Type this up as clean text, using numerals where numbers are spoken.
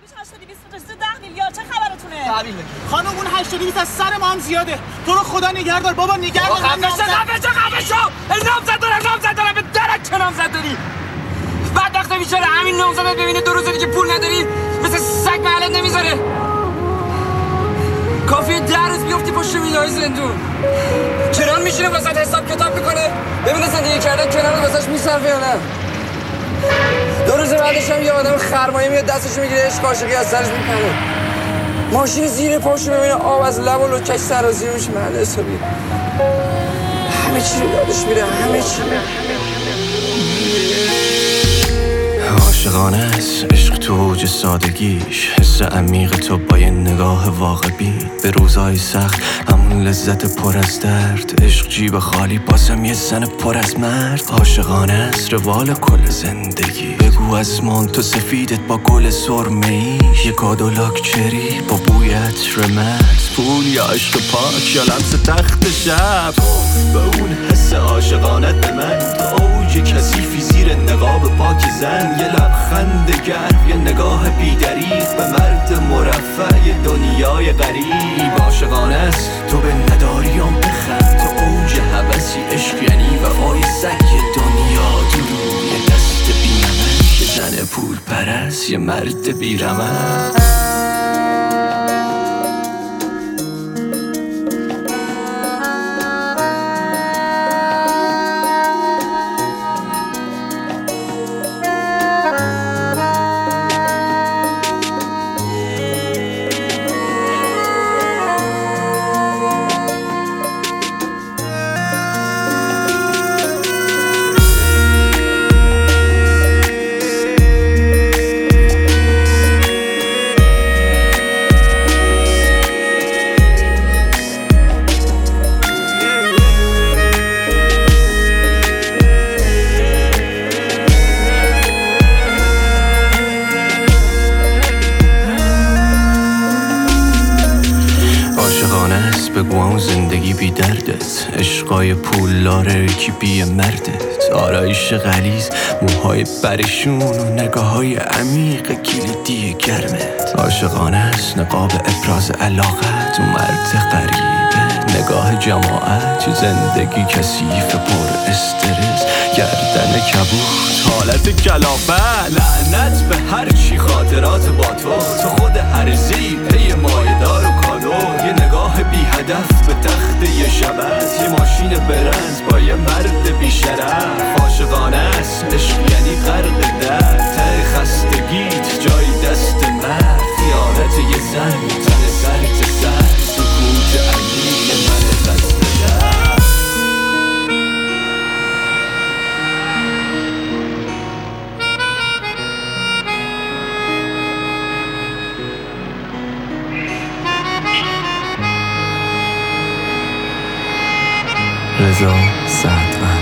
10 میلیارد چه خبرتونه؟ تحویل بگیر خانم اون 8 از سر ما هم زیاده. تو رو خدا نگهدار بابا، نگهدار. خفه شو نامزد دارم به درک چه نامزد داری؟ بعد وقتا بیچاره همین نامزدت ببینه 2 روزه دیگه پول نداری مثل سگ محلت نمیذاره. کافیه 10 روز بیفتی پشت میلای زندون. کنار میشینه واسه حساب کتاب میکنه ببینه زندگی کردن کنار واسش میصرفه یا نه. 2 روز بعدش هم یه آدم خرمایه میاد دستش میگیره عشق عاشقی از سرش میکنه. ماشین زیر پاشو ببینه آب از لب و لکش سرازیر میشه محل حسابی. همه چی رو یادش میره، همه چی. عاشقانه است عشق تو اوج سادگیش، حس عمیق تو با یه نگاه واقع بین به روزهای سخت همون لذت پر از درد. عشق جیب خالی باسم یه زن پر از مرد. عاشقانه است روال کل زندگی، بگو اسمان تو سفیدت با گل سرمه‌ای، یه کادولاک چری با بوی عطر مرد. پول یا عشق پاک یا لمس تخت شب، به اون حس عاشقانت به من تو اوج کثیفی زیر نقاب پاک زن. یه لبخند گرم، یه نگاه بی‌دریغ به مرد مرفه دنیای غریب. عاشقانه است تو به نداریام بخند، تو اوج هوسی عشق یعنی وفای سگ دنیا. تو روی دست بی‌نمک یه زن پول پرست، یه مرد بی‌رمق. بگو اون زندگی بی دردت، عشقای پولدار کی بی مردت، آرایش غلیظ، موهای پریشون و نگاه‌های عمیق کلیدی گرمت. عاشقانه است نقاب ابراز علاقت و مرد غریبه، نگاه جماعت، زندگی کثیف پر استرس، گردن کبوت، حالت کلافت. لعنت به هر چی خاطرات با تو خود هرزی پی مایدار و کادو. یه نگاه بی هدف به تخت یه شبت، یه ماشین برنز با یه مرد بی شرف. عاشقانه است عشق یعنی غرق درد، ته خستگیت جای دست مرد. خیانت یه زن میتنه سر تا سر، سکوت عمیق من دست درد. رضا سعدوند.